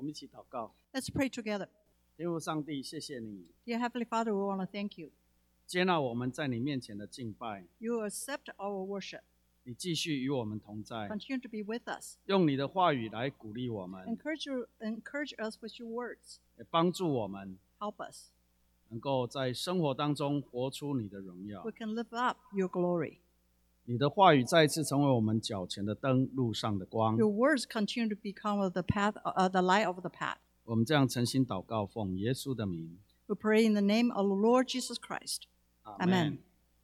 们一起祷告。 Let's pray together. 天父上帝，谢谢你 Dear Heavenly Father, we want to thank you. 接纳我们在你面前的敬拜， You accept our worship. 你继续与我们同在， Continue to be with us. 用你的话语来鼓励我们， Encourage us with your words. 也帮助我们 Help us. 能够在生活当中活出你的荣耀 We。can live up your glory. 你的话语再一次成为我们脚前的灯，路上的光。 Your words continue to become the path, the light of the path. 我们这样诚心祷告，奉耶稣的名， We pray in the name of the Lord Jesus Christ. Amen.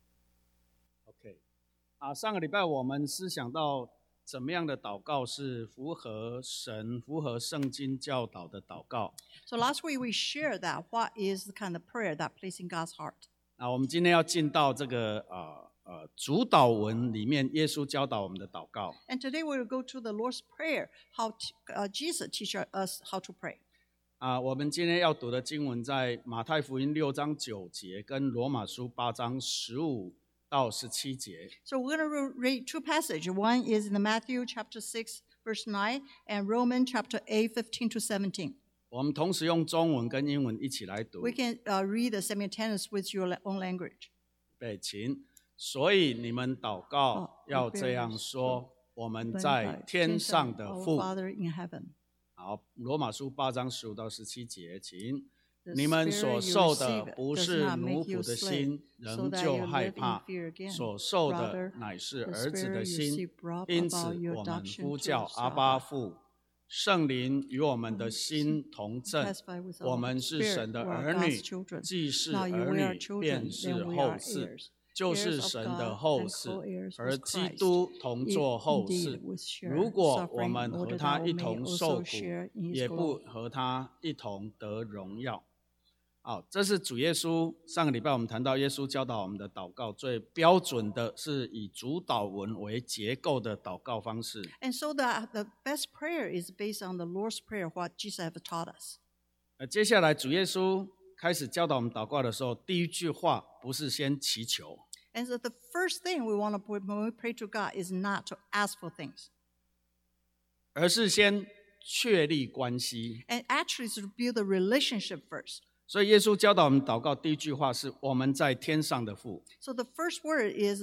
OK， 上个礼拜我们思想到怎么样的祷告是符合神、符合圣经教导的祷告。 So last week we shared that what is the kind of prayer that plays in God's heart. 我们今天要进到这个主祷文里面，耶稣教导我们的祷告。 And today we will go to the Lord's Prayer, how Jesus teaches us how to pray. 我们今天要读的经文在马太福音6章9节跟罗马书8章15到17节。 So we're going to read two passages. One is in the Matthew chapter 6, verse 9, and Romans chapter 8, 15 to 17. 我们同时用中文跟英文一起来读。 We can read the simultaneous with your own language. 对，请。所以你们祷告要这样说：我们在天上的 Our 父。 Father in heaven. 好，罗马书8章15到17节，请。 The 你们 spirit 所 you 受的 receive 不 does 是 not 奴 make 仆 you 的 slave, 心， so 仍 that 旧 you 害 live in 怕； fear again. 所受的 Rather, 乃是 the 儿子 spirit 的 you 心 receive brought。 因此 about your 我们 adoption 呼 to 叫 us, 阿巴 Abba. 父。圣灵与我们的心同证， Testify with 我 our 们是 spirit, 神的 we are 儿 God's 女 children. 既是 Now you 儿 we are 女， children, 便是 then we 后 are 嗣， heirs. 就 heirs 是 of 神 God 的后 and 嗣， co-heirs 和 with 基 Christ. 督同作后 Indeed, 嗣。 with share 如果 suffering, 我们 in 和 order 他 that 一 we may 同 also 受苦， share in his 也不 glory. 和他一同得荣耀。好，这是主耶稣。上个礼拜我们谈到，耶稣教导我们的祷告最标准的是以主祷文为结构的祷告方式。 And so the best prayer is based on the Lord's Prayer, what Jesus has taught us. 接下来主耶稣开始教导我们祷告的时候，第一句话不是先祈求， And so the first thing we want to put when we pray to God is not to ask for things, 而是先确立关系。 and actually is to build a relationship first. 所以耶稣教导我们祷告第一句话是我们在天上的父。 So the first word is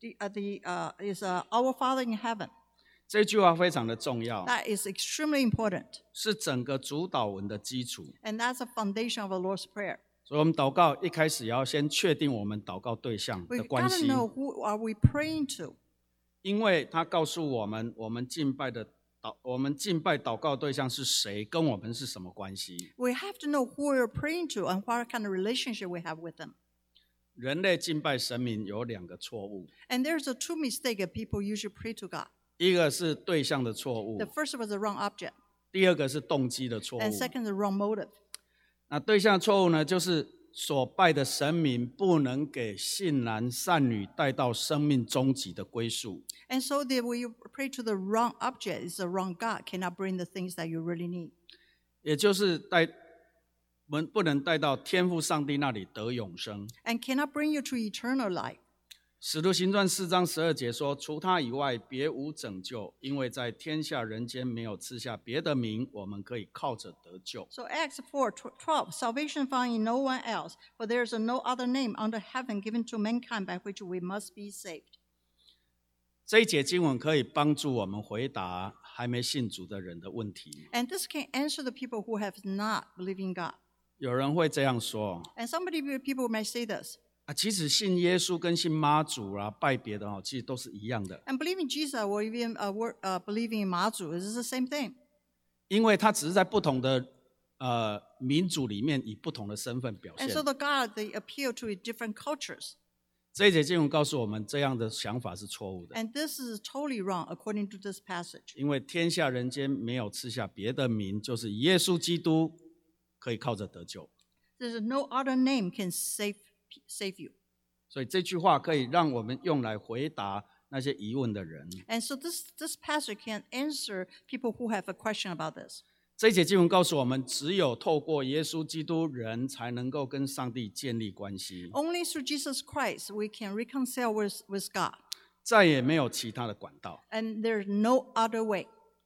our Father in heaven. 这句话非常的重要， That is extremely important, 是整个主祷文的基础。 and that's the foundation of the Lord's Prayer. 所以我们祷告一开始也要先确定我们祷告对象 We 的关 gotta 系， know who are we praying to, 因为他告诉我们，我们敬拜祷告对象是谁，跟我们是什么关系。 we have to know who we're praying to and what kind of relationship we have with them. 人类敬拜神明有2个错误， And there's a two mistake that people usually pray to God. 一个是对象的错误 The，first was the wrong object, 第二个是动机的错误 and。second the wrong motive. 那对象的错误呢，就是所拜的神明不能给信男善女带到生命终极的归宿。 And so when you pray to the wrong object, it's the wrong God, cannot bring the things that you really need. 也就是不能带到天父上帝那里得永生。 And cannot bring you to eternal life. 使徒行传4章12节说：除他以外，别无拯救，因为在天下人间没有赐下别的名，我们可以靠着得救。 So Acts 4:12, salvation found in no one else, for there is no other name under heaven given to mankind by which we must be saved. 这一节经文可以帮助我们回答还没信主的人的问题。 And this can answer the people who have not believed in God. 有人会这样说： And people may say this, 其实信耶稣跟信妈祖拜别的其实都是一样的， and believing Jesus or even believing in Mazu is the same thing. 因为他只是在不同的民族里面以不同的身份表 And 现 so。the God, they appeal to different cultures. 这一节经文告诉我们，这样的想法是错误的， And this is totally wrong according to this passage. 因为天下人间没有赐下别的名，就是耶稣基督可以靠着得救。 There's no other name can save you. 所以这句话可以让我们用来回答那些疑问的人。 And so this passage can answer people who have a question about this. 这一节经文告诉我们，只有透过耶稣基督，人才能够跟上帝建立关系， Only through Jesus Christ we can reconcile with God. 再也没有其他的管道。 And there's no other way.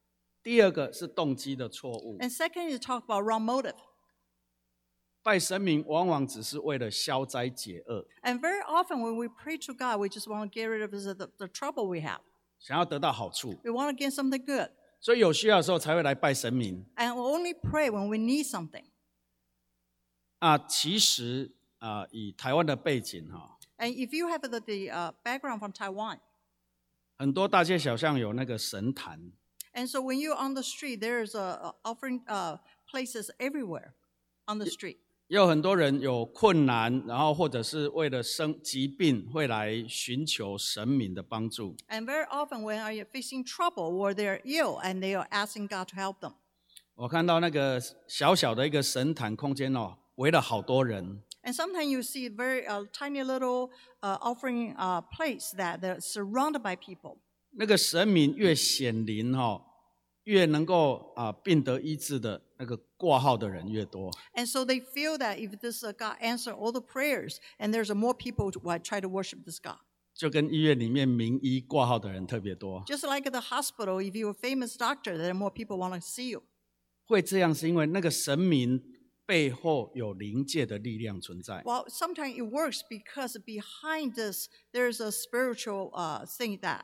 第二个是动机的错误， And second is talk about wrong motive. 拜神明往往只是为了消灾解厄， And very often when we pray to God, we just want to get rid of the trouble we have. 想要得到好处， We want to get something good. 所以有需要的时候才会来拜神明。 And we only pray when we need something. 其实以台湾的背景 And if you have the background from Taiwan, 很多大街小巷有那个神坛， and so when you're on the street, there's offering places everywhere on the street. 也有很多人有困难，然后或者是为了疾病会来寻求神明的帮助。 And very often when are you facing trouble or they're ill and they are asking God to help them. 我看到那个小小的一个神坛空间围了好多人， And sometimes you see very tiny little offering place that they're surrounded by people. 那个神明越显灵越能够病得医治的那个挂号的人越多。 And so they feel that if this God answer all the prayers, and there's more people who try to worship this God. 就跟医院里面名医挂号的人特别多。 Just like at the hospital, if you're a famous doctor, there are more people want to see you. 会这样是因为那个神明背后有灵界的力量存在。 Well, sometimes it works because behind this, there's a spiritual thing that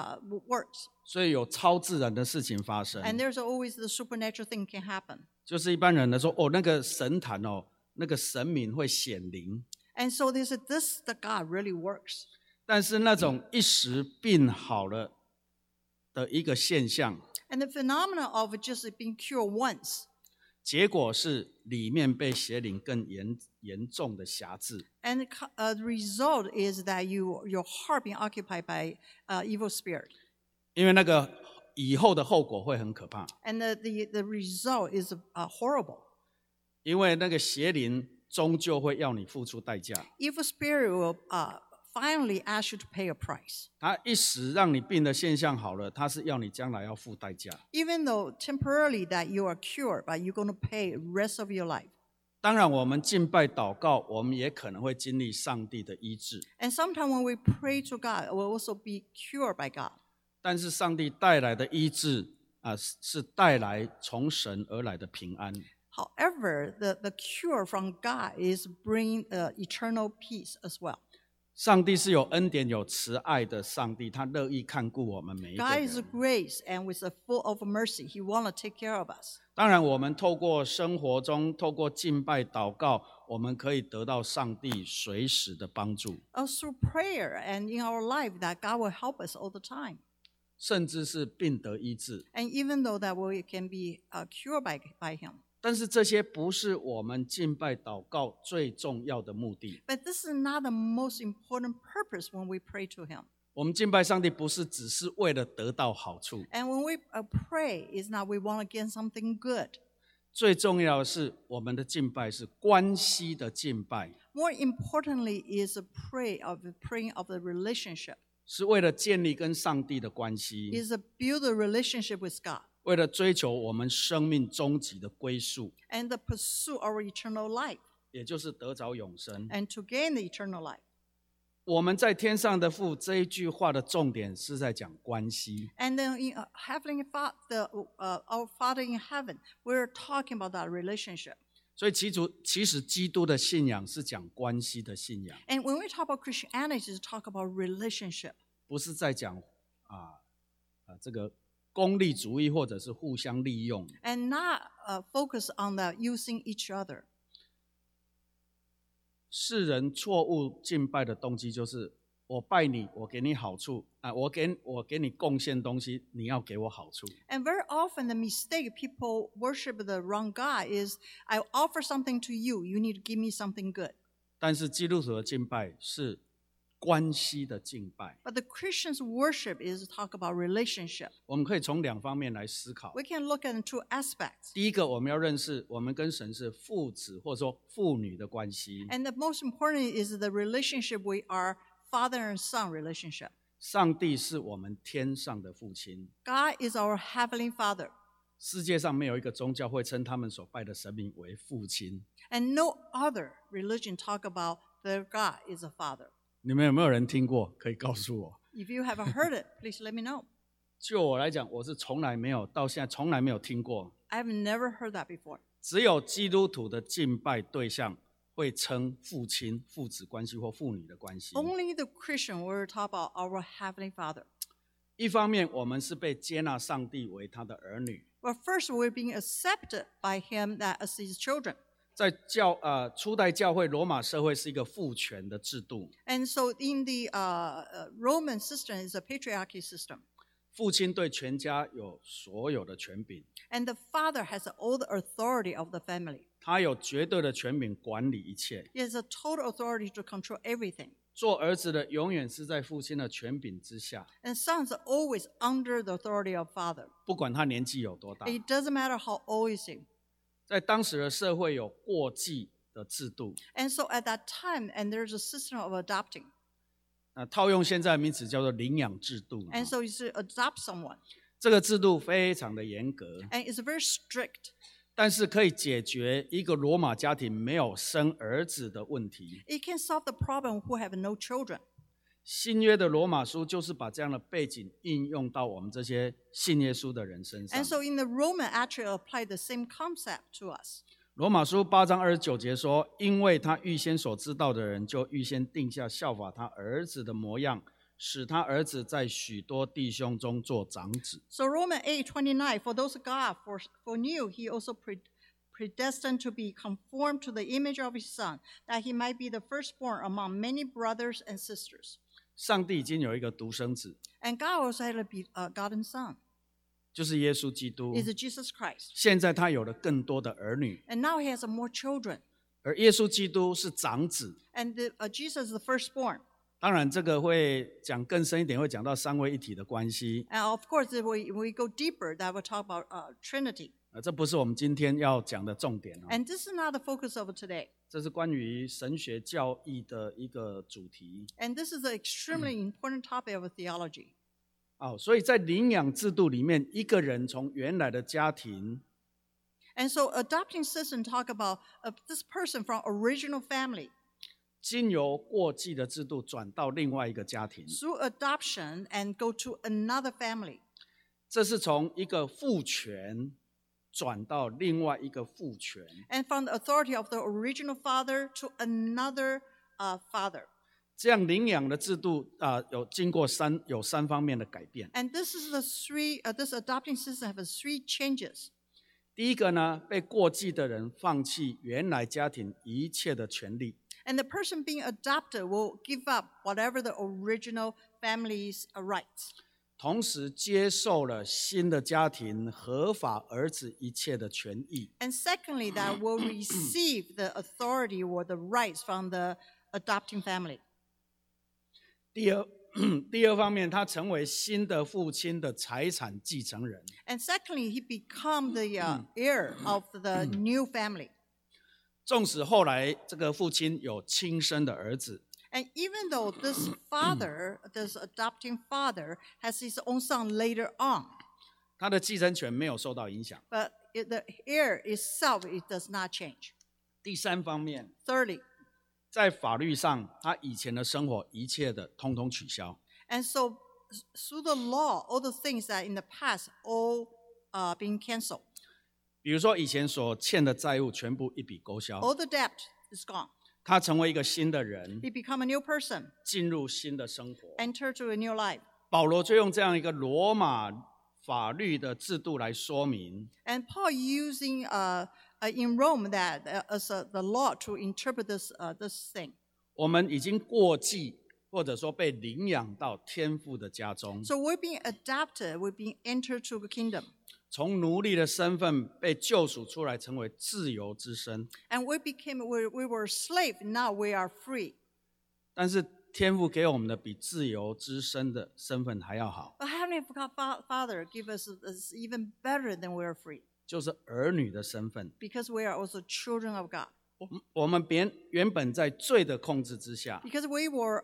works. 所以有超自然的事情发生。 And there's always the supernatural thing can happen. 就是一般人来说，那个神坛那个神明会显灵， And so they said, this, the God really works. 但是那种一时病好了的一个现象， And the phenomenon of just being cured once, 结果是里面被邪灵更严重的辖制。 and the result is that your heart being occupied by evil spirit. 因为那个以后的后果会很可怕， And the result is horrible. 因为那个邪灵终究会要你付出代价。 Evil spirit will finally ask you to pay a price. 他一时让你病的现象好了，他是要你将来要付代价。 Even though temporarily that you are cured, but you're going to pay rest of your life. 当然，我们敬拜祷告，我们也可能会经历上帝的医治， And sometimes when we pray to God, we'll also be cured by God. 但是上帝带来的医治是带来从神而来的平安。 However, the cure from God is bringing eternal peace as well. 上帝是有恩典、有慈爱的上帝，他乐意看顾我们每一个 God is 人。 grace and with a full of mercy. He want to take care of us. 当然，我们透过生活中，透过敬拜祷告，我们可以得到上帝随时的帮助， Through prayer and in our life that God will help us all the time. 甚至是病得医治。 And even though that we can be cured by Him. 但是这些不是我们敬拜祷告最重要的目的。 But this is not the most important purpose when we pray to Him. 我们敬拜上帝不是只是为了得到好处， And when we pray, it's not we want to get something good. 最重要的是我们的敬拜是关系的敬拜， More importantly is a praying of the relationship. 是为了建立跟上帝的关系， Is to build a relationship with God 为了追求我们生命终极的归宿， and to pursue our eternal life 也就是得着永生。 and to gain the eternal life. 我们在天上的父这一句话的重点是在讲关系， And then in Heavenly Father, our Father in heaven, we're talking about that relationship. 所以其实基督的信仰是讲关系的信仰， And when we talk about Christianity, it's talk about relationship. 不是在讲这个功利主义或者是互相利用。 And not focus on that using each other. 世人错误敬拜的动机就是我拜你，我给你好处我给你贡献东西，你要给我好处。 And very often the mistake people worship the wrong God is I offer something to you, you need to give me something good. 但是基督徒的敬拜是关系的敬拜， But the Christian's worship is talk about relationship. 我们可以从两方面来思考。 We can look at two aspects. 第一个，我们要认识我们跟神是父子或者说父女的关系。 And the most important is the relationship we are father and son relationship. 上帝是我们天上的父亲， God is our heavenly father. 世界上没有一个宗教会称他们所拜的神明为父亲。 And no other religion talk about their God is a father. 你们有没有人听过？可以告诉我。 If you haven't heard it, please let me know. 就我来讲，我是从来没有到现在从来没有听过， I've never heard that before. 只有基督徒的敬拜对象会称父亲、父子关系或父女的关系。 Only the Christian will talk about our Heavenly Father. 一方面，我们是被接纳上帝为他的儿女， But first, we're being accepted by Him that as His children. 在初代教会罗马社会是一个父权的制度， And so in the Roman system is a patriarchy system. 父亲对全家有所有的权柄， And the father has all the authority of the family. 他有绝对的权柄管理一切。 He has a total authority to control everything. 做儿子的永远是在父亲的权柄之下， And sons are always under the authority of father. 不管他年纪有多大。 It doesn't matter how old is he. 在当时的社会有过继的制度， And so at that time, and there's a system of adopting. 套用现在的名词叫做领养制度。 And so you should adopt someone. 这个制度非常的严格， And it's very strict. 但是可以解决一个罗马家庭没有生儿子的问题。 It can solve the problem who have no children. 新约的罗马书就是把这样的背景应用到我们这些信耶稣的人身上 And。so in the Roman actually applied the same concept to us. 罗马书8章29节说：“因为他预先所知道的人，就预先定下效法他儿子的模样，使他儿子在许多弟兄中做长子。” So Romans 8:29, for those God foreknew, He also predestined to be conformed to the image of His Son, that He might be the firstborn among many brothers and sisters. 上帝已经有一个独生子， And God also had a begotten Son, 就是耶稣基督。 is Jesus Christ. 现在他有了更多的儿女， And now He has more children. 而耶稣基督是长子。 And Jesus is the firstborn. 当然，这个会讲更深一点，会讲到三位一体的关系。 And of course, if we go deeper, that will talk about Trinity. 这不是我们今天要讲的重点。 And this is not the focus of today. 这是关于神学教义的一个主题。 And this is an extremely important topic of theology. 所以在领养制度里面，一个人从原来的家庭 And so adopting system talk about this person from original family 经由过继的制度转到另外一个家庭， through adoption and go to another family. 这是从一个父权转到另外一个父权。 And from the authority of the original father to another father. 这样领养的制度有经过有三方面的改变。 And this is the this adopting system has 3 changes. 第一个呢，被过继的人放弃原来家庭一切的权利， And the person being adopted will give up whatever the original family's rights. 同时接受了新的家庭合法儿子一切的权益。 And secondly, that will receive the authority or the rights from the adopting family. 第二方面，他成为新的父亲的财产继承人。 And secondly, he become the heir of the new family. 纵使后来这个父亲有亲生的儿子， And even though this father, this adopting father, has his own son later on, 他的继承权没有受到影响。 but the heir itself, it does not change. 第三方面， Thirdly, 在法律上，他以前的生活一切的通通取消。 and so through the law, all the things that in the past all being canceled. 比如说以前所欠的债务全部一笔勾销， All the debt is gone. 他成为一个新的人， He become a new person, 进入新的生活。 enter to a new life. 保罗就用这样一个罗马法律的制度来说明， And Paul using in Rome that as the law to interpret this thing. 我们已经过继或者说被领养到天父的家中， So we're being adopted, we're being entered to the kingdom. 从奴隶的身份被救赎出来，成为自由之身。 And we were slave, now we are free. 但是天父给我们的比自由之身的身份还要好， But Heavenly Father give us is even better than we are free, 就是儿女的身份。 because we are also children of God. 我们原本在罪的控制之下， Because we were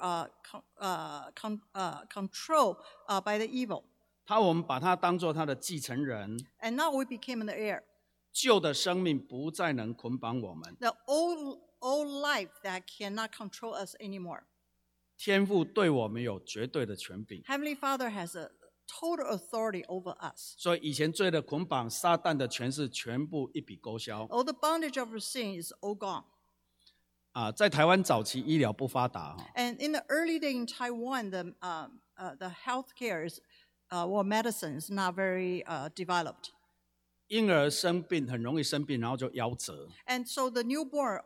controlled by the evil. 我们把他当作他的继承人， And now we became an heir. 旧的生命不再能捆绑我们。 The old life that cannot control us anymore. 天父对我们有绝对的权柄， Heavenly Father has total authority over us. 所以以前罪的捆绑、撒旦的权势全部一笔勾销。 All the bondage of sin is all gone. 在台湾早期医疗不发达 And in the early day in Taiwan, the healthcare or medicine is not very developed. 婴儿生病很容易生病，然后就夭折。 And so the newborn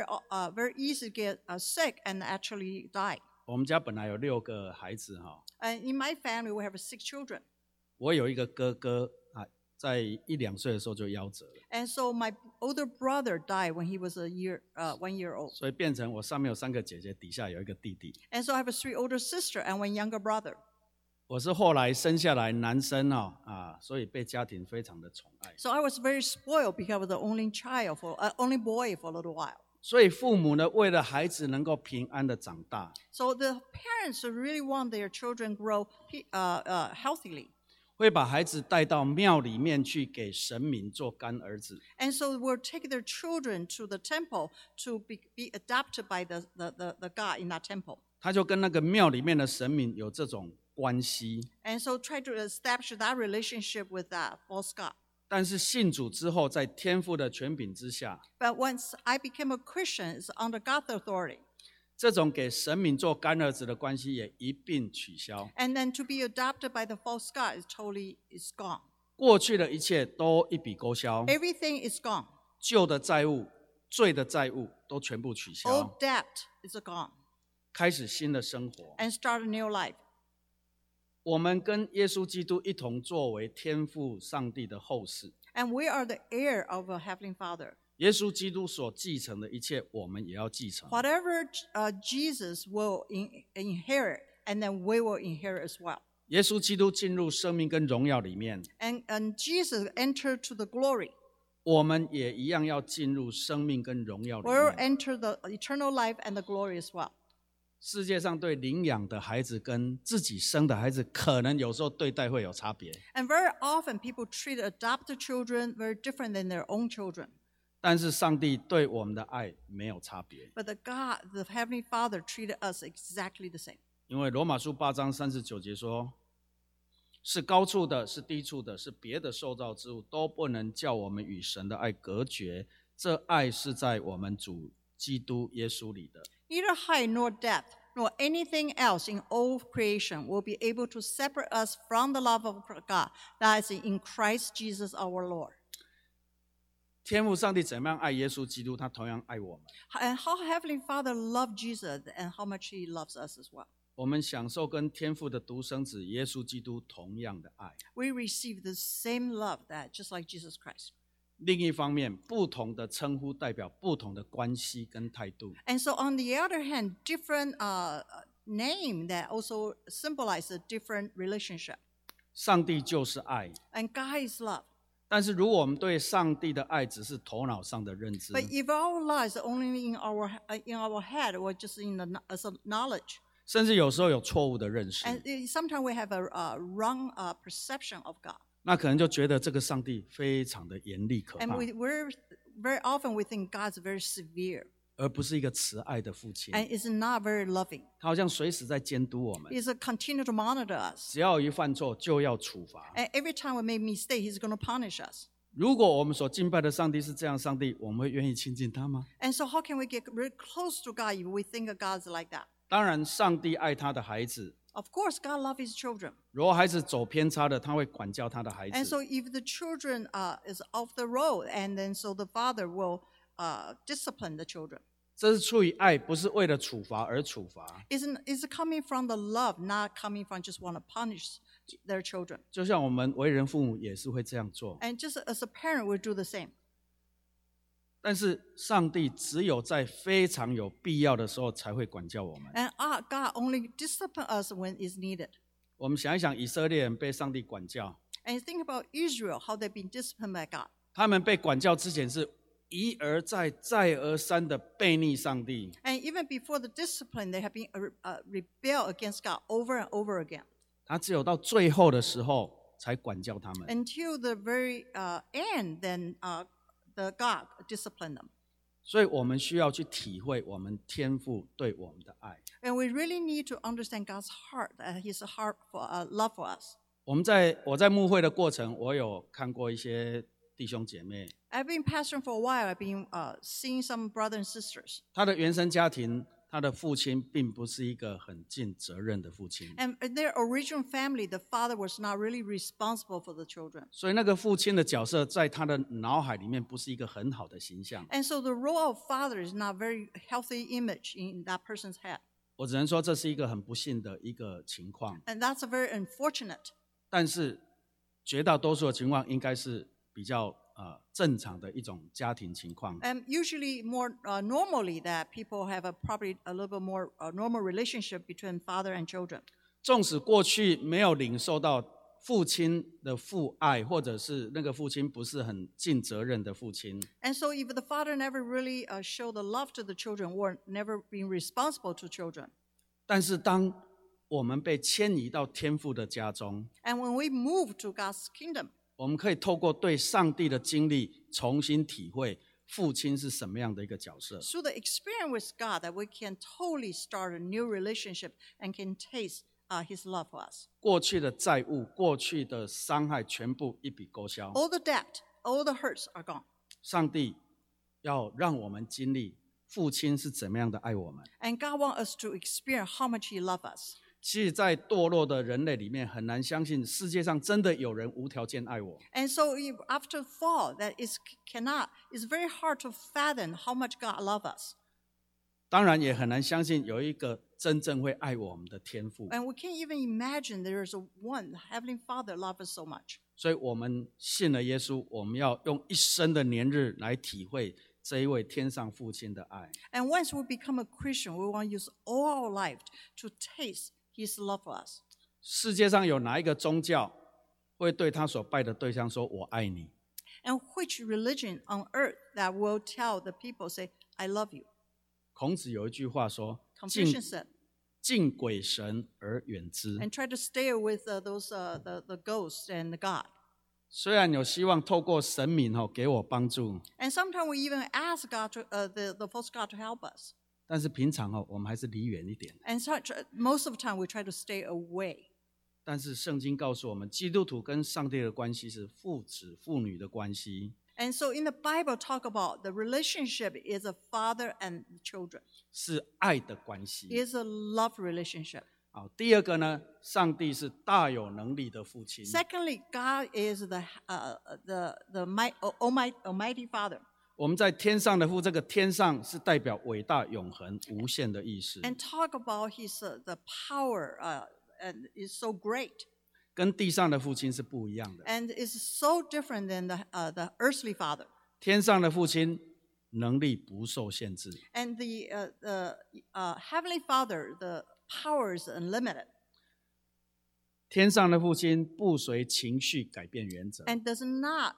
very easy get sick and actually die. 我们家本来有6个孩子 And in my family, we have 6 children. 我有一个哥哥在1、2岁的时候就夭折了， And so my older brother died when he was 1 year old. 所以变成我上面有3个姐姐，底下有一个弟弟。 And so I have 3 older sisters and 1 younger brother. 我是后来生下来男生所以被家庭非常的宠爱。 So I was very spoiled because I was the only only boy for a little while. 所以父母呢，为了孩子能够平安的长大， So the parents really want their children grow healthily. 会把孩子带到庙里面去给神明做干儿子。 And so we'll take their children to the temple to be adopted by the God in that temple. 他就跟那个庙里面的神明有这种关系。 And so try to establish that relationship with that false God. 但是信主之后，在天父的权柄之下， But once I became a Christian, it's under God's authority. 这种给神明做干儿子的关系也一并取消。 And then to be adopted by the false God is gone. 过去的一切都一笔勾销， Everything is gone. 旧的债务、罪的债务都全部取消， All debt is gone. 开始新的生活。 And start a new life. 我们跟耶稣基督一同作为天父上帝的后嗣。 And we are the heir of a Heavenly Father. 耶稣基督所继承的一切，我们也要继承。 Whatever Jesus will inherit, and then we will inherit as well. 耶稣基督进入生命跟荣耀里面， And Jesus entered to the glory. 我们也一样要进入生命跟荣耀里 We'll 面。 enter the eternal life and the glory as well. 世界上对领养的孩子跟自己生的孩子，可能有时候对待会有差别。 And very often people treat adopted children very different than their own children. 但是上帝对我们的爱没有差别， But the Heavenly Father treated us exactly the same. 因为罗马书8章39节说：“是高处的，是低处的，是别的受造之物，都不能叫我们与神的爱隔绝。这爱是在我们主基督耶稣里的。” Neither height nor depth nor anything else in all creation will be able to separate us from the love of God that is in Christ Jesus our Lord. 天父上帝怎么样爱耶稣基督，他同样爱我们。 And how Heavenly Father loved Jesus and how much He loves us as well. 我们享受跟天父的独生子耶稣基督同样的爱。 We receive the same love that just like Jesus Christ. 另一方面，不同的称呼代表不同的关系跟态度。 And so on the other hand, different name that also symbolize a different relationship. 上帝就是爱， And God is love. 但是如果我们对上帝的爱只是头脑上的认知， But if our lives are only in our head or just as a knowledge, 甚至有时候有错误的认识， and sometimes we have a wrong perception of God. 那可能就觉得这个上帝非常的严厉可 And 怕， we're very often we think God's very severe 而不是一个慈爱的父亲。 and is not very loving. 他好像随时在监督我们， He's continue to monitor us. 只要一犯错就要处罚。 And every time we make mistake, He's going to punish us. 如果我们所敬拜的上帝是这样上帝，我们会愿意亲近他吗？ And so how can we get very close to God if we think of God's like that? 当然，上帝爱他的孩子。 Of course, God loves His children. 如果孩子走偏差了，他会管教他的孩 And 子。 so if the children is off the road, and then so the father will discipline the children. 这是出于爱，不是为了处罚而处罚。 Is coming from the love, not coming from just want to punish their children. 就像我们为人父母也是会这样做， And just as a parent, we do the same. 但是上帝只有在非常有必要的时候才会管教我们。 And God only discipline us when it's needed. 我们想一想，以色列人被上帝管教， And you think about Israel, how they've been disciplined by God. 他们被管教之前是一而再、再而三的背逆上帝， And even before the discipline, they have been rebel against God over and over again. 他只有到最后的时候才管教他们。 Until the very end, then the God disciplined them. 所以我们需要去体会我们天父对我们的爱。 And we really need to understand God's heart, His heart for love for us. 我在牧会的过程，我有看过一些弟兄姐妹， I've been pastoring for a while. I've been seeing some brothers and sisters. 他的原生家庭，他的父亲并不是一个很尽责任的父亲， And in their original family, the father was not really responsible for the children. 所以那个父亲的角色在他的脑海里面不是一个很好的形象。 And so the role of father is not a very healthy image in that person's head. 我只能说这是一个很不幸的一个情况， And that's a very unfortunate. 但是绝大多数的情况应该是比较正常的一种家庭情况。 And usually more normally that people have probably a little bit more normal relationship between father and children. 纵使过去没有领受到父亲的父爱，或者是那个父亲不是很尽责任的父亲， And so if the father never really showed the love to the children or never been responsible to children, 但是当我们被迁移到天父的家中， and when we move to God's kingdom, 我们可以透过对上帝的经历，重新体会父亲是什么样的一个角色。 through the experience with God, that we can totally start a new relationship and can taste His love for us. 过去的债务、过去的伤害，全部一笔勾销。 All the debt, all the hurts are gone. 上帝要让我们经历父亲是怎么样的爱我们。 And God wants us to experience how much He loves us. 其实，在堕落的人类里面，很难相信世界上真的有人无条件爱我。 And so after fall, it's very hard to fathom how much God loves us. 当然，也很难相信有一个真正会爱我们的天父。 And we can't even imagine there is one Heavenly Father loves us so much. 所以，我们信了耶稣，我们要用一生的年日来体会这一位天上父亲的爱。 And once we become a Christian, we want to use all our life to taste His love for us. 世界上有哪一个宗教会对他所拜的对象说“我爱你 And which religion on earth that will tell the people, say, I love you? ”？ 孔子有一句话说：“ Confucius said, 敬鬼神而远之。” and try to stay with the ghosts and the God. 虽然有希望透过神明给我帮助， And sometimes we even ask God the false God to help us. 但是平常我们还是离远一点。 And so, most of the time we try to stay away. 但是圣经告诉我们，基督徒跟上帝的关系是父子父女的关系， And so in the Bible talk about the relationship is a father and children. 是爱的关系。 Is a love relationship. 好，第二个呢，上帝是大有能力的父亲。 Secondly, God is the Almighty Father. 我们在天上的父，这个天上是代表伟大、永恒、无限的意思， And talk about His the power and is so great. 跟地上的父亲是不一样的。 And is so different than the earthly father. 天上的父亲能力不受限制， And the Heavenly Father, the power is unlimited 天上的父亲不随情绪改变原则。 and does not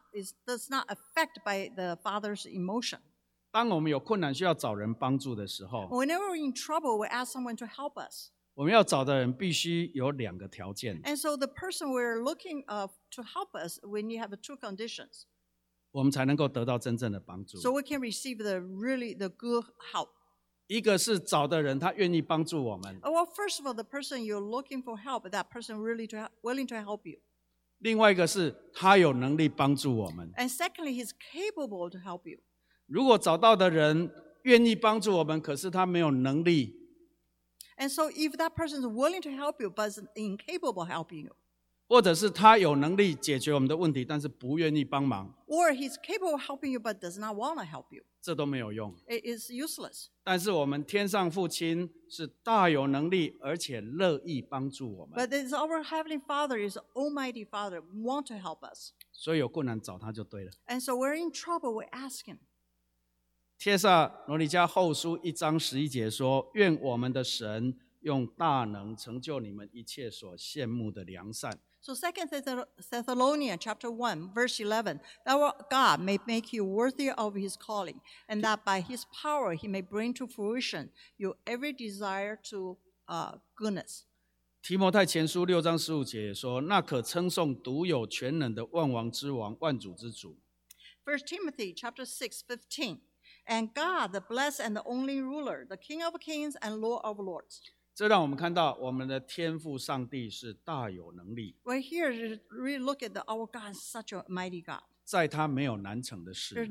affect by the Father's emotion. 当我们有困难需要找人帮助的时候， Whenever we're in trouble, we ask someone to help us. 我们要找的人必须有两个条件， And so the person we're looking to help us, we need to have two conditions. 我们才能够得到真正的帮助。 So we can receive the good help. 一个是找的人他愿意帮助我们， Well, first of all, the person you're looking for help, that person really willing to help you. 另外一个是他有能力帮助我们。 And secondly, he's capable to help you. 如果找到的人愿意帮助我们，可是他没有能力， And so if that person is willing to help you but is incapable of helping you, 或者是他有能力解决我们的问题，但是不愿意帮忙， or he's capable of helping you but does not want to help you, 这都没有用。 it is useless. 但是我们天上父亲是大有能力，而且乐意帮助我们， But it's our Heavenly Father, is Almighty Father, want to help us. 所以有困难找他就对了。 And so we're in trouble, we ask Him. 帖撒罗尼迦后书1章11节说：“愿我们的神用大能成就你们一切所羡慕的良善。” So 2 Thessalonians chapter 1, verse 11, that our God may make you worthy of His calling, and that by His power He may bring to fruition your every desire to goodness. 提摩太前书6章15节也说：“那可称颂独有全能的万王之王、万主之主。” 1 Timothy chapter 6, 15, and God, the blessed and the only ruler, the King of kings and Lord of lords. 这让我们看到我们的天父上帝是大有能力， Right here, you really look at our God is such a mighty God. 在他没有难成的 There's 事。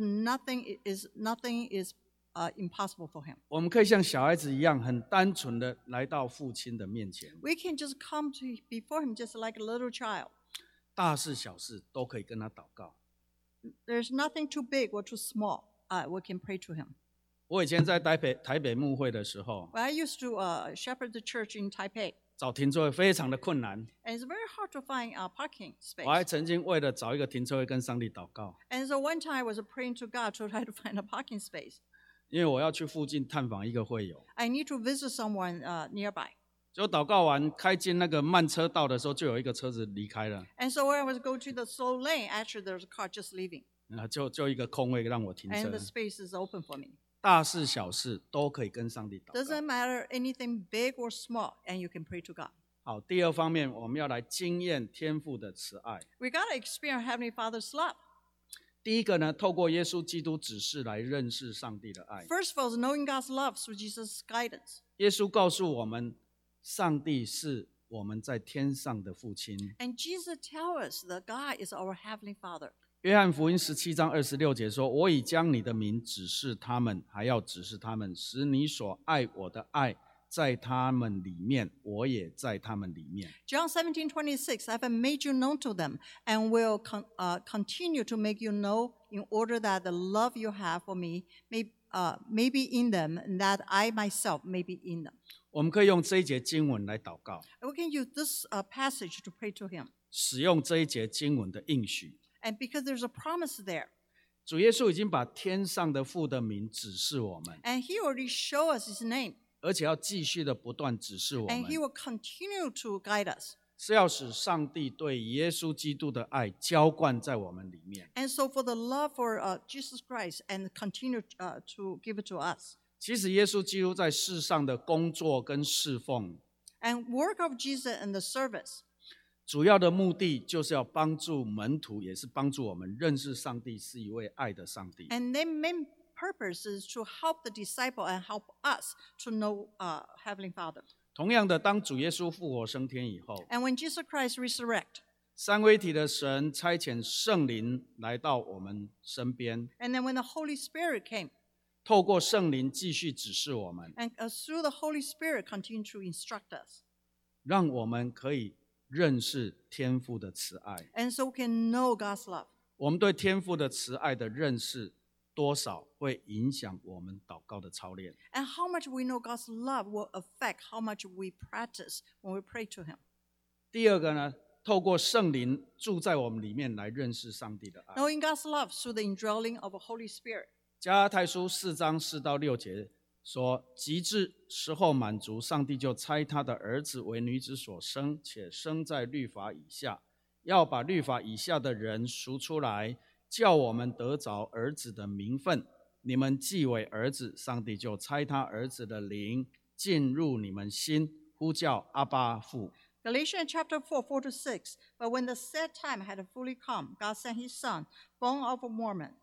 nothing is impossible for him. 我们可以像小孩子一样，很单纯的来到父亲的面前， We can just come before him just like a little child. 大事小事都可以跟他祷告。 There's nothing too big or too small. We can pray to him. 我以前在台北牧会的时候， Well, I used to shepherd the church in Taipei, 找停车位非常的困难。 and it's very hard to find a parking 我还 space. 曾经为了找一个停车位跟上帝祷告， And so one time I was praying to God to try to find a parking space. 因为我要去附近探访一个会友。 I need to visit someone nearby. 就祷告完开进那个慢车道的时候，就有一个车子离开了， And so when I was going to the slow lane, actually there's a car just leaving, 就一个空位让我停 and 车 the。space is open for me. 大事小事都可以跟上帝祷告。 Doesn't matter anything big or small, and you can pray to God. 好，第二方面，我们要来经验天父的慈爱。 We gotta experience Heavenly Father's love. 第一个呢，透过耶稣基督指示来认识上帝的爱。 First of all, is knowing God's love through Jesus' guidance. 耶稣告诉我们，上帝是我们在天上的父亲。 And Jesus tells us that God is our Heavenly Father. 约翰福音17章26节说：“我已将你的名指示他们，还要指示他们，使你所爱我的爱在他们里面，我也在他们里面。” John 17:26, I have made you known to them, and will continue to make you know, in order that the love you have for me may be in them, and that I myself may be in them. 我们可以用这一节经文来祷告， And we can use this passage to pray to Him. 使用这一节经文的应许。 And because there's a promise there, 主耶稣已经把天上的父的名指示我们， and He already showed us His name, 而且要继续的不断指示我 and 们， He will continue to guide us. 是要使上帝对耶稣基督的爱浇灌在我们里面。 And so for the love for Jesus Christ, and continue to give it to us. 其实耶稣基督在世上的工作跟侍奉， And work of Jesus and the service, 主要的目的就是要帮助门徒，也是帮助我们认识上帝是一位爱的上帝。 and their main purpose is to help the disciple and help us to know Heavenly Father. 同样的，当主耶稣复活升天以后， And when Jesus Christ resurrect, 三位一体的神差遣圣灵来到我们身边， and then when the Holy Spirit came, 透过圣灵继续指示我们， and through the Holy Spirit continue to instruct us, 让我们可以认识天父的慈爱。 and so we can know God's love. 我们对天父的慈爱的认识，多少会影响我们祷告的操练。 And how much we know God's love will affect how much we practice when we pray to Him. 第二个呢，透过圣灵住在我们里面来认识上帝的爱。 Knowing God's love through the indwelling of the Holy Spirit. 加拉太书4章4到6节说：“及至时候满足，上帝就差他的儿子为女子所生，且生在律法以下，要把律法以下的人赎出来，叫我们得着儿子的名分。你们既为儿子，上帝就差他儿子的灵进入你们心，呼叫阿爸父。” Galatians chapter 4:4-6. But when the set time had fully come, God sent His Son, born of a woman,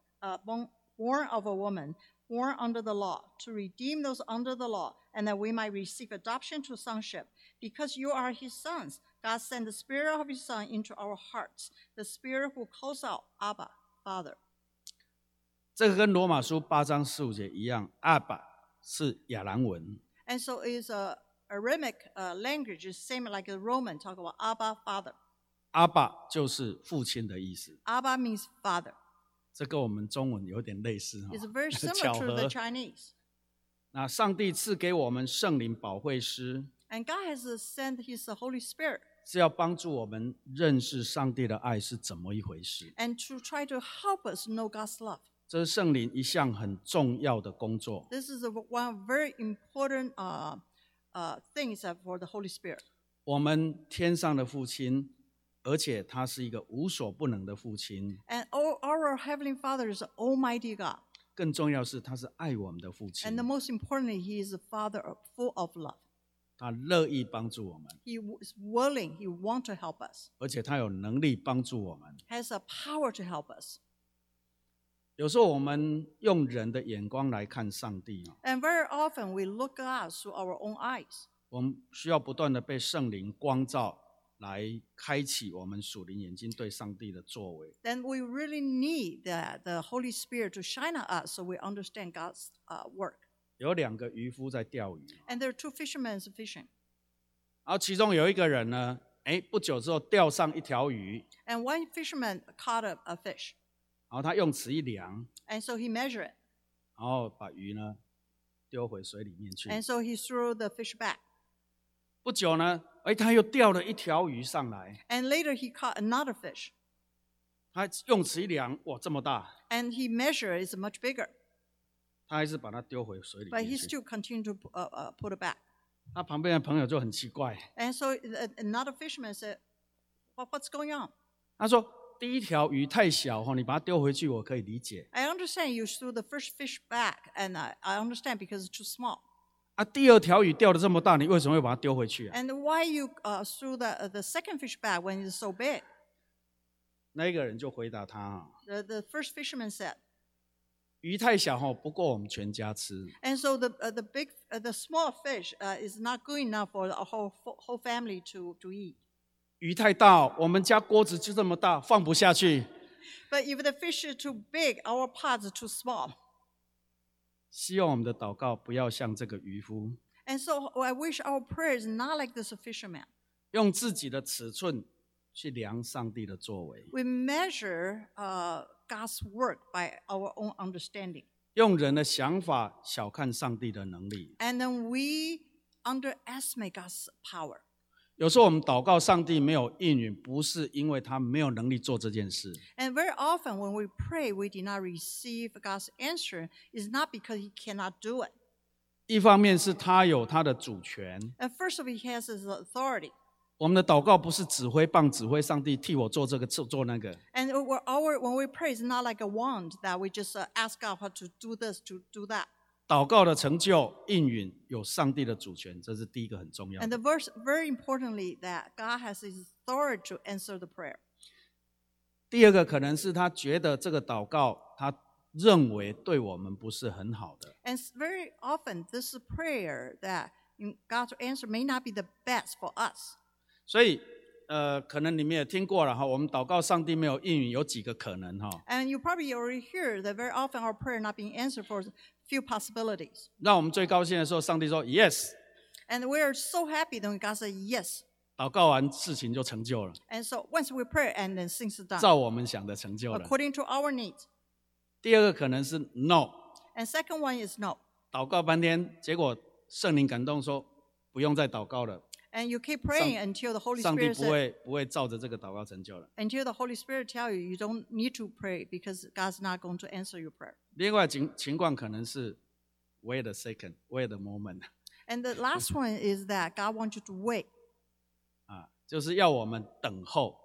born under the law, to redeem those under the law, and that we might receive adoption to sonship. Because you are His sons, God sent the Spirit of His Son into our hearts, the Spirit who calls out, Abba, Father. 这个跟罗马书8章4、5节一样，阿爸是亚兰文， And so it's a Aramaic language, is same like the Roman talk about Abba, Father. 阿爸就是父亲的意思。 Abba means father. 这跟我们中文有点类似哈 It's very 巧 similar to 合 the。Chinese. 那上帝赐给我们圣灵保惠师， And God has sent His Holy Spirit 是要帮助我们认识上帝的爱是怎么一回事。 and to try to help us know God's love. 这是圣灵一项很重要的工作。 This is one very important things for the Holy Spirit. 我们天上的父亲，而且他是一个无所不能的父亲， And our Heavenly Father is Almighty God. 更重要是他是爱我们的父亲 And the，most importantly, He is a Father full of love. 他乐意帮助我们， He is willing, He wants to help us. 而且他有能力帮助我们。 Has a power to help us. 有时候我们用人的眼光来看上帝啊， And very often we look at us through our own eyes. 我们需要不断的被圣灵光照，来开启我们属灵眼睛对上帝的作为。 then we really need the Holy Spirit to shine on us so we understand God's work. 有2个渔夫在钓鱼， And there are 2 fishermen fishing. 然后其中有一个人呢，不久之后钓上一条鱼， And one fisherman caught a fish. 然后他用尺一量， And so he measured it. 然后把鱼呢丢回水里面去。 And so he threw the fish back. 不久呢，他又钓了一条鱼上来， And later he caught another fish. 他用尺一量，哇，这么大， And he measured it's much bigger. 他还是把它丢回水里 But 面 he 去。 still continued to put it back. 他旁边的朋友就很奇怪， And so another fisherman said, what's going on? 他说：“第一条鱼太小你把它丢回去，我可以理解。 I understand you threw the first fish back, and I understand because it's too small. 第二条鱼钓得这么大，你为什么会把它丢回去啊？” And why you threw the second fish back when it's so big? 那一个人就回答他 The first fisherman said. 鱼太小不够我们全家吃。 And so the small fish is not good enough for the whole family to eat. 鱼太大，我们家锅子就这么大，放不下去。 But if the fish is too big, our pots are too small. 希望我们的祷告不要像这个渔夫， And so I wish our prayer is not like this fisherman. 用自己的尺寸去量上帝的作为， We measure God's work by our own understanding. 用人的想法小看上帝的能力。 And then we underestimate God's power. 有时候我们祷告上帝没有应允，不是因为他没有能力做这件事， And very often when we pray, we did not receive God's answer. It's not because He cannot do it. 一方面是他有他的主权。 And first of all, He has His authority. 我们的祷告不是指挥棒指挥上帝替我做这个做那个， And when we pray, it's not like a wand that we just ask God how to do this, to do that. 祷告的成就应允有上帝的主权，这是第一个很重要 And 的。 the verse, very importantly, that God has His authority to answer the prayer. 第二个可能是他觉得这个祷告，他认为对我们不是很好的， And very often, this prayer that God's answer may not be the best for us. 所以可能你们也听过了哈，我们祷告上帝没有应允有几个可能哈， And you probably already hear that very often our prayer not being answered for few possibilities. 让我们最高兴的时候，上帝说 yes， And we are so happy when God says yes. 祷告完事情就成就了， And so once we pray, and then things are done 照我们想的成就了。 according to our needs. 第二个可能是 no， And second one is no. 祷告半天，结果圣灵感动说不用再祷告了， And you keep praying until the Holy 上帝 Spirit 不会照着这个祷告成就了。 until the Holy Spirit tell you don't need to pray because God's not going to answer your prayer. 另外情况可能是 wait a second, wait a moment， And the last one is that God wants you to wait. 就是要我们等候。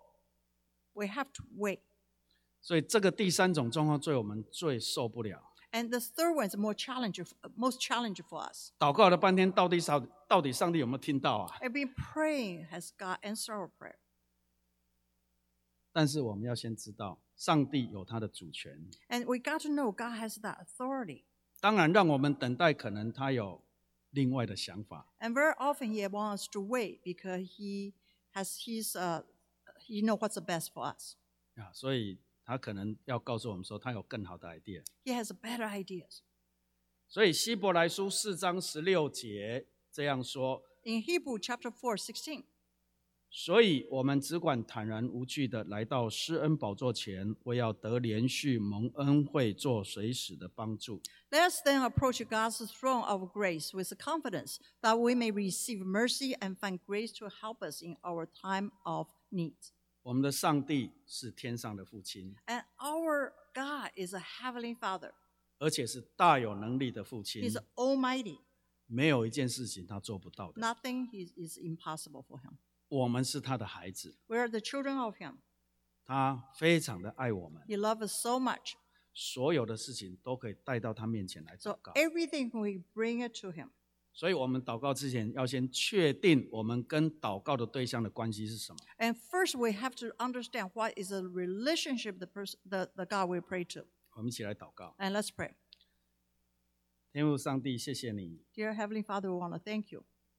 We have to wait. 所以这个第三种状况对我们最受不了。 And the third one is most challenging for us. 祷告了半天，到底上帝有没有听到啊？ I've been praying, has God answered our prayer? 但是我们要先知道，上帝有他的主权。 And we got to know God has that authority. 当然，让我们等待，可能他有另外的想法。 And very often He wants us to wait because He knows what's the best for us. 所以他可能要告诉我们说，他有更好的 idea。 He has better ideas. 所以希伯来书4章16节这样说： In Hebrew chapter 4:16, 所以我们只管坦然无惧的来到施恩宝座前，为要得连续蒙恩惠，做随时的帮助。 let us then approach God's throne of grace with confidence that we may receive mercy and find grace to help us in our time of need. 我们的上帝是天上的父亲， And our God is a heavenly Father. 而且是大有能力的父亲 He's， almighty. 没有一件事情他做不到的。 Nothing is impossible for Him. 我们是他的孩子， We are the children of Him. 他非常的爱我们， He loves us so much. 所有的事情都可以带到他面前来祷 So 告。 everything we bring it to Him. 所以我们祷告之前要先确定我们跟祷告的对象的关系是什么。 And first, we have to understand what is the relationship the God we pray to. 我们一起来祷告。 And let's pray. 天父上帝，谢谢你， Dear Heavenly Father, we want to thank you.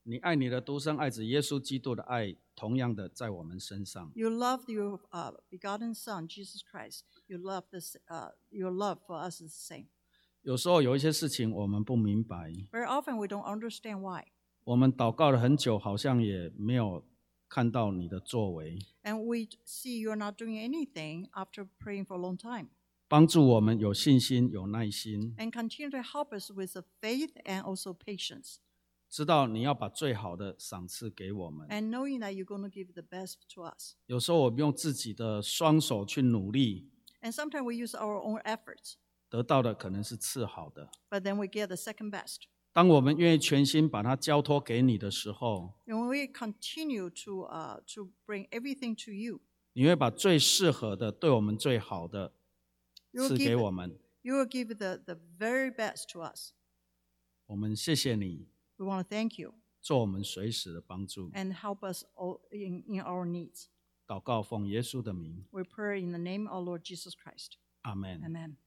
你爱你的独生爱子耶稣基督的爱，同样的在我们身上。 You loved your begotten Son, Jesus Christ. Your love for us is the same. 有时候有一些事情我们不明白， Very often we don't understand why. 我们祷告了很久，好像也没有看到你的作为， And we see you're not doing anything after praying for a long time. 帮助我们有信心、有耐心， And continue to help us with the faith and also patience. 知道你要把最好的赏赐给我们。 And knowing that you're going to give the best to us. 有时候我们用自己的双手去努力， And sometimes we use our own efforts, 得到的可能是次好的。 but then we get the second best. 当我们愿意全心把它交托给你的时候， And when we continue to bring everything to you, 你会把最适合的、对我们最好的 you will 赐给 give, 我们。 you will give the very best to us. 我们谢谢你， We want to thank you 做我们随时的帮助。 and help us all in our needs. 祷告奉耶稣的名， We pray in the name of Lord Jesus Christ. 阿门。 Amen.